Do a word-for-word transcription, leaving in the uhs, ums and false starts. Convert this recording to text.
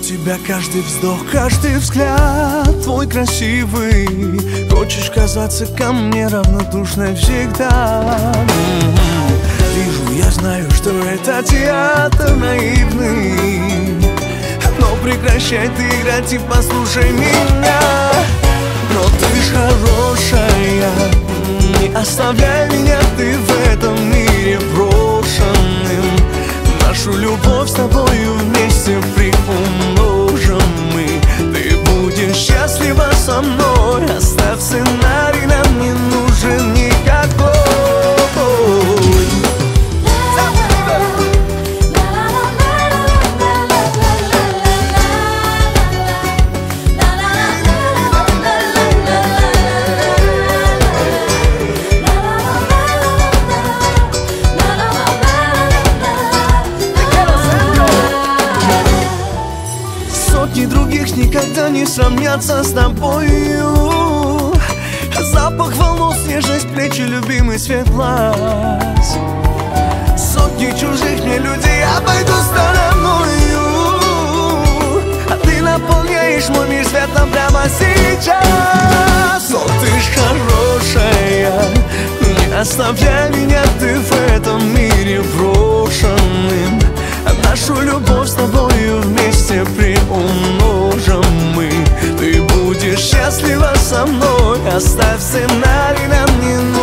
тебя каждый вздох, каждый взгляд твой красивый. Хочешь казаться ко мне равнодушной всегда. Вижу, я знаю, что это театр наивный, но прекращай ты играть и послушай меня. Но ты ж хорошая, не оставляй меня ты в этом мире брошенным. Нашу любовь с тобою вместе приумножим мы. Ты будешь счастлива со мной, оставь сценарий, нам не нужен никакой. Сотни других никогда не сравнятся с тобою. Запах волос, нежность плечи, любимый цвет глаз. Сотни чужих мне людей обойду стороною, а ты наполняешь мой мир светом прямо сейчас. О, ты ж хорошая, не оставляй меня ты в этом мире брошенным. Нашу любовь с тобою вместе приумножим мы. Ты будешь счастлива со мной, оставь сценарий, нам не нужен.